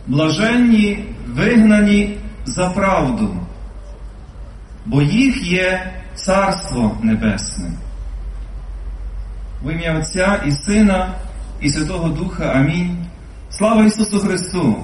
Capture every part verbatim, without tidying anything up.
Блаженні вигнані за правду, бо їх є Царство Небесне. В ім'я Отця і Сина і Святого Духа. Амінь. Слава Ісусу Христу!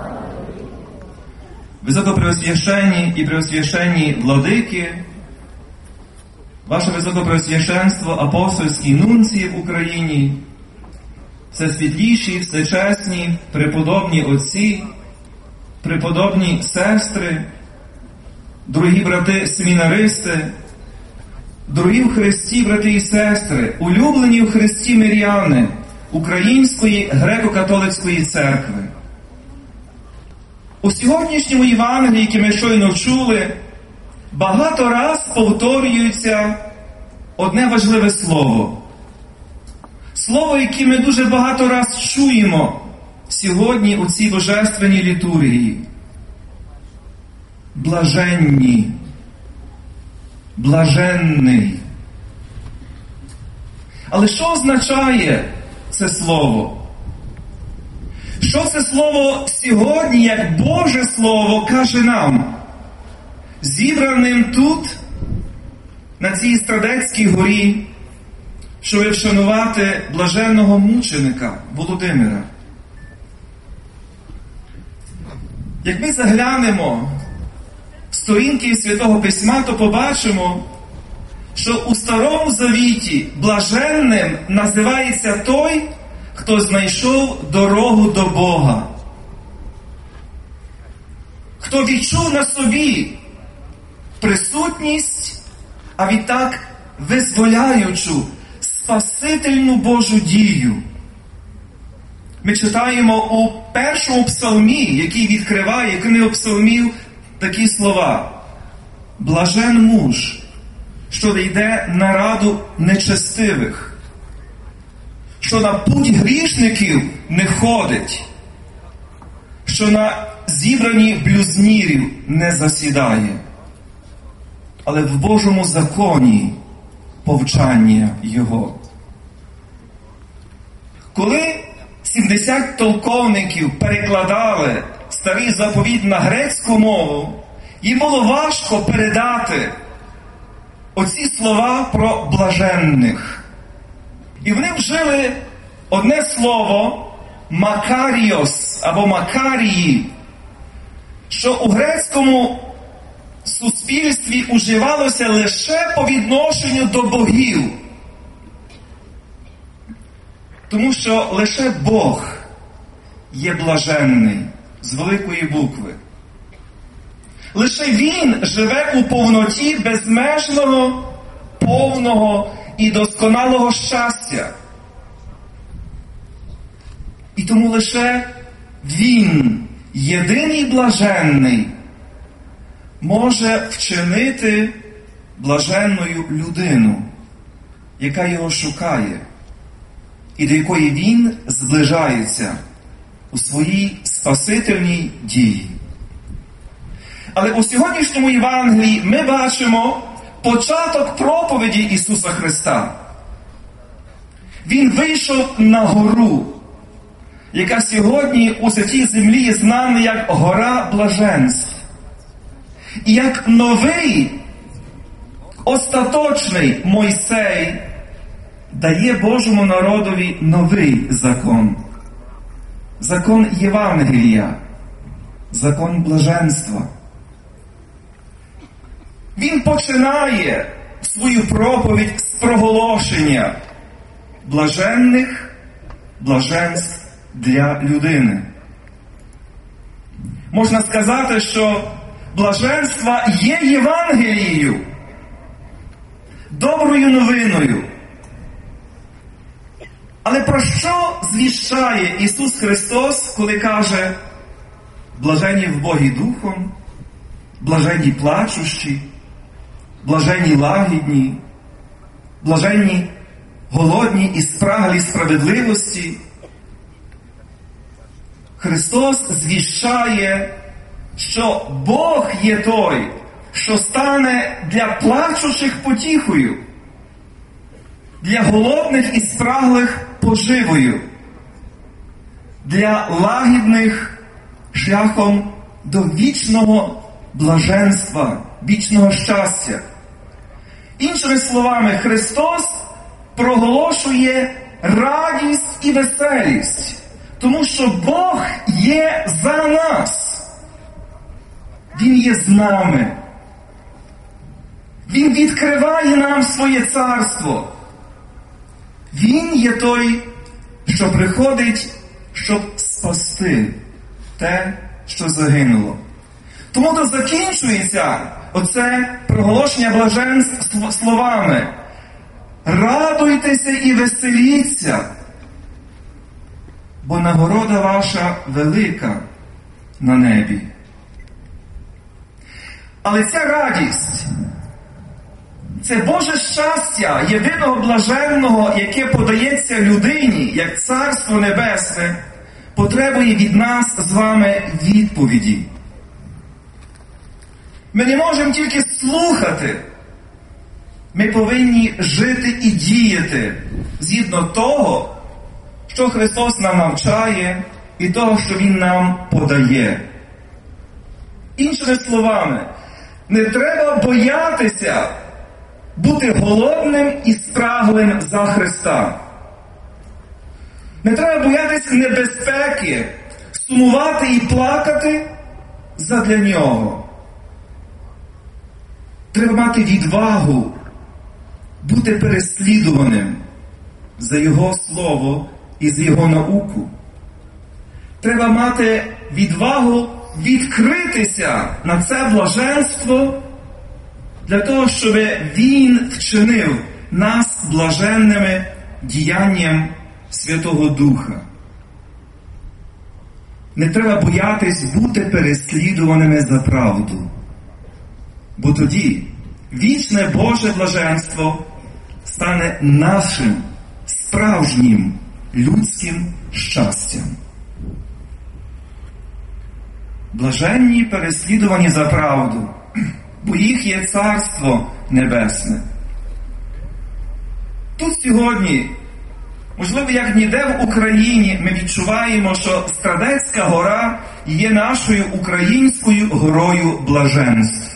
Високопреосвященні і преосвященні владики, Ваше Високопреосвященство, апостольські нунції в Україні, всесвітліші, всечесні, преподобні отці, преподобні сестри, дорогі брати семінаристи, дорогі в Христі брати і сестри, улюблені в Христі миряни Української греко-католицької церкви. У сьогоднішньому Євангелії, яке ми щойно чули, багато раз повторюється одне важливе слово. Слово, яке ми дуже багато раз чуємо сьогодні у цій божественній літургії. Блаженні. Блаженний. Але що означає це слово? Що це слово сьогодні, як Боже Слово, каже нам, зібраним тут, на цій Страдецькій горі, щоб вшанувати блаженного мученика Володимира? Як ми заглянемо в сторінки Святого Письма, то побачимо, що у Старому Завіті блаженним називається той, хто знайшов дорогу до Бога. Хто відчув на собі присутність, а відтак визволяючу спасительну Божу дію. Ми читаємо у першому псалмі, який відкриває книгу псалмів, такі слова. Блажен муж, що не йде на раду нечестивих, що на путь грішників не ходить, що на зібранні блюзнірів не засідає, але в Божому законі повчання Його. Коли сімдесят толковників перекладали старий заповіт на грецьку мову, їм було важко передати оці слова про блаженних. І вони вжили одне слово «макаріос» або «макарії», що у грецькому суспільстві уживалося лише по відношенню до богів. Тому що лише Бог є блаженний з великої букви. Лише Він живе у повноті безмежного, повного і досконалого щастя. І тому лише Він, єдиний блаженний, може вчинити блаженною людину, яка його шукає, і до якої він зближається у своїй спасительній дії. Але у сьогоднішньому Євангелії ми бачимо початок проповіді Ісуса Христа. Він вийшов на гору, яка сьогодні у святій землі знана як гора блаженств. І як новий, остаточний Мойсей дає Божому народові новий закон. Закон Євангелія, закон блаженства. Він починає свою проповідь з проголошення блаженних блаженств для людини. Можна сказати, що блаженство є Євангелією, доброю новиною. Але про що звіщає Ісус Христос, коли каже блаженні в Богі духом, блаженні плачущі, блаженні лагідні, блаженні голодні і спраглі справедливості? Христос звіщає, що Бог є той, що стане для плачущих потіхою, для голодних і спраглих поживою, для лагідних шляхом до вічного блаженства, вічного щастя. Іншими словами, Христос проголошує радість і веселість, тому що Бог є за нас. Він є з нами. Він відкриває нам своє царство. Він є той, що приходить, щоб спасти те, що загинуло. Тому то закінчується оце проголошення блаженств словами: радуйтеся і веселіться, бо нагорода ваша велика на небі. Але ця радість, це Боже щастя, єдиного блаженного, яке подається людині, як Царство Небесне, потребує від нас з вами відповіді. Ми не можемо тільки слухати. Ми повинні жити і діяти згідно того, що Христос нам навчає, і того, що Він нам подає. Іншими словами, не треба боятися бути голодним і спраглим за Христа. Не треба боятися небезпеки, сумувати і плакати задля Нього. Треба мати відвагу бути переслідуваним за Його Слово і за Його науку. Треба мати відвагу відкритися на це блаженство для того, щоб Він вчинив нас блаженними діянням Святого Духа. Не треба боятись бути переслідуваними за правду, бо тоді вічне Боже блаженство стане нашим справжнім людським щастям. Блаженні переслідувані за правду, бо їх є Царство Небесне. Тут сьогодні, можливо, як ніде в Україні, ми відчуваємо, що Страдецька гора є нашою українською горою блаженств.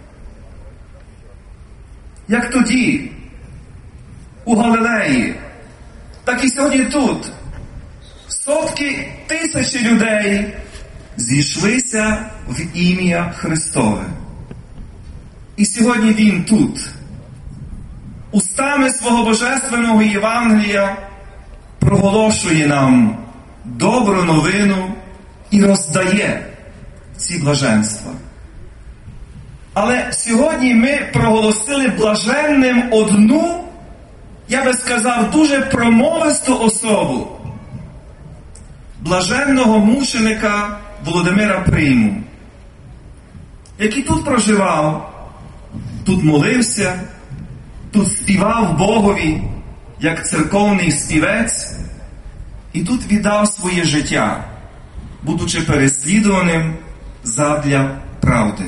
Як тоді, у Галилеї, так і сьогодні тут сотки тисячі людей зійшлися в ім'я Христове. І сьогодні Він тут, устами свого Божественного Євангелія, проголошує нам добру новину і роздає ці блаженства. Але сьогодні ми проголосили блаженним одну, я би сказав, дуже промовисту особу. Блаженного мученика Володимира Прийму, який тут проживав, тут молився, тут співав Богові, як церковний співець, і тут віддав своє життя, будучи переслідуваним задля правди.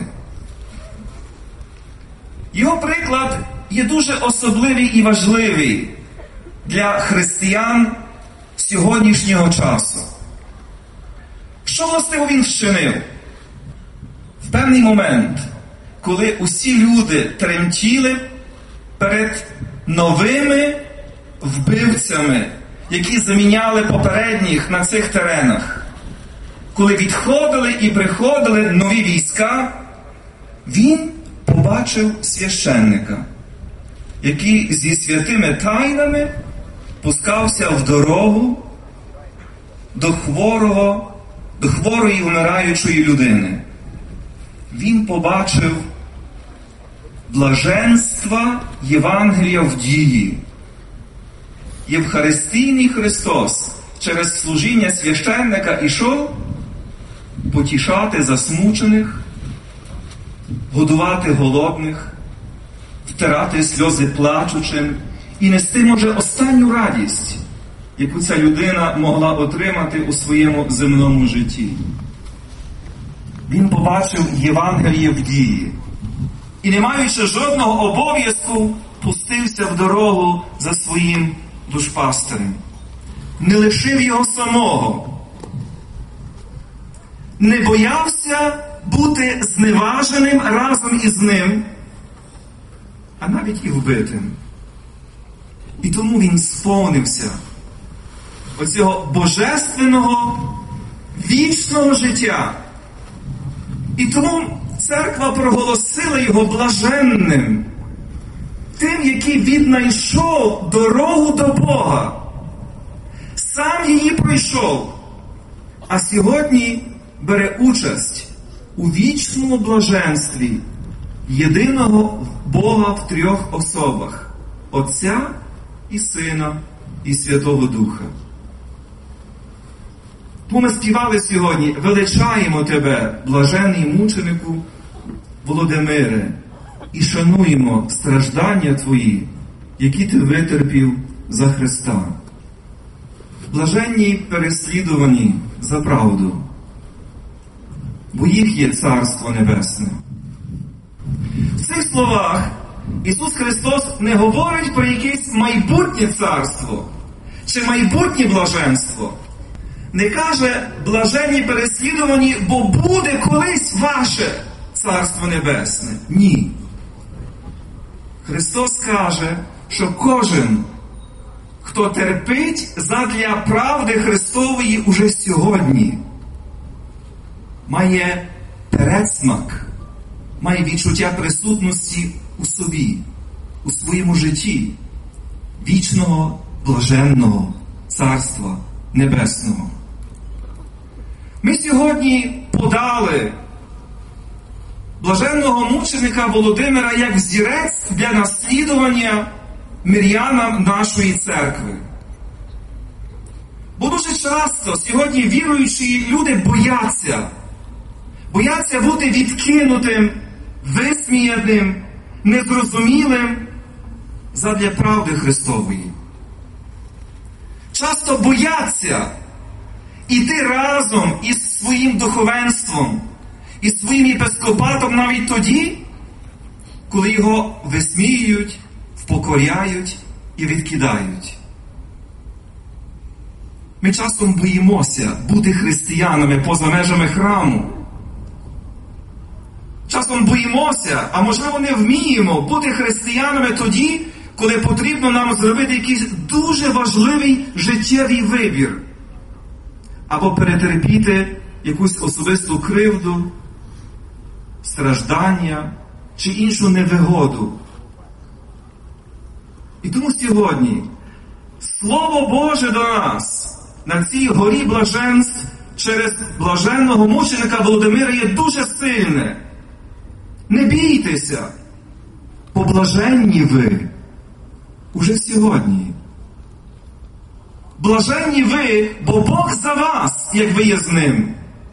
Його приклад є дуже особливий і важливий для християн сьогоднішнього часу. Що, властиво, він вчинив? В певний момент, коли усі люди тремтіли перед новими вбивцями, які заміняли попередніх на цих теренах, коли відходили і приходили нові війська, він побачив священника, який зі святими тайнами пускався в дорогу до хворого, до хворої вмираючої людини. Він побачив блаженства Євангелія в дії. Євхаристійний Христос через служіння священника ішов потішати засмучених, годувати голодних, втирати сльози плачучим і нести, може, останню радість, яку ця людина могла отримати у своєму земному житті. Він побачив Євангеліє в дії і, не маючи жодного обов'язку, пустився в дорогу за своїм душпастирем. Не лишив його самого. не боявся бути зневаженим разом із ним, а навіть і вбитим. І тому він сповнився оцього божественного, вічного життя. І тому церква проголосила його блаженним, тим, який віднайшов дорогу до Бога. Сам її пройшов, а сьогодні бере участь у вічному блаженстві єдиного Бога в трьох особах – Отця і Сина і Святого Духа. Тому ми співали сьогодні: величаємо Тебе, блажений мученику Володимире, і шануємо страждання Твої, які Ти витерпів за Христа. Блаженні переслідувані за правду, бо їх є Царство Небесне. В цих словах Ісус Христос не говорить про якесь майбутнє царство чи майбутнє блаженство. Не каже: блаженні переслідувані, бо буде колись ваше Царство Небесне. Ні. Христос каже, що кожен, хто терпить задля правди Христової уже сьогодні, має передсмак, має відчуття присутності у собі, у своєму житті, вічного, блаженного Царства Небесного. Ми сьогодні подали блаженного мученика Володимира як взірець для наслідування мирянам нашої церкви. Бо дуже часто сьогодні віруючі люди бояться, бояться бути відкинутим, висміяним, незрозумілим задля правди Христової. Часто бояться іти разом із своїм духовенством, із своїм єпископатом навіть тоді, коли його висміюють, впокоряють і відкидають. Ми часом боїмося бути християнами поза межами храму. Часом боїмося, а можливо не вміємо бути християнами тоді, коли потрібно нам зробити якийсь дуже важливий життєвий вибір. Або перетерпіти якусь особисту кривду, страждання чи іншу невигоду. І тому сьогодні Слово Боже до нас на цій горі блаженств через блаженного мученика Володимира є дуже сильне. Не бійтеся, поблаженні ви уже сьогодні. Блаженні ви, бо Бог за вас, як ви є з Ним.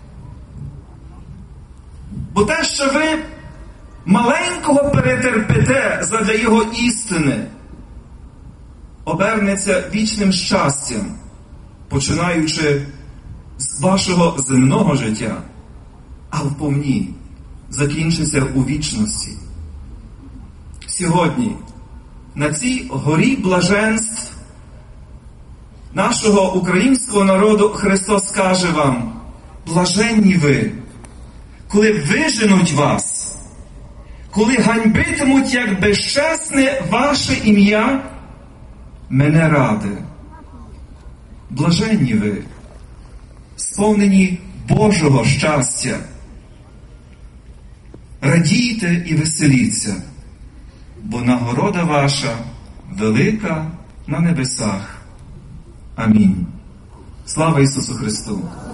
Бо те, що ви маленького перетерпите задля Його істини, обернеться вічним щастям, починаючи з вашого земного життя, а вповні закінчиться у вічності. Сьогодні на цій горі блаженств нашого українського народу Христос каже вам: блаженні ви, коли виженуть вас, коли ганьбитимуть як безчесне ваше ім'я, мене ради. Блаженні ви, сповнені Божого щастя. Радійте і веселіться, бо нагорода ваша велика на небесах. Амінь. Слава Ісусу Христу!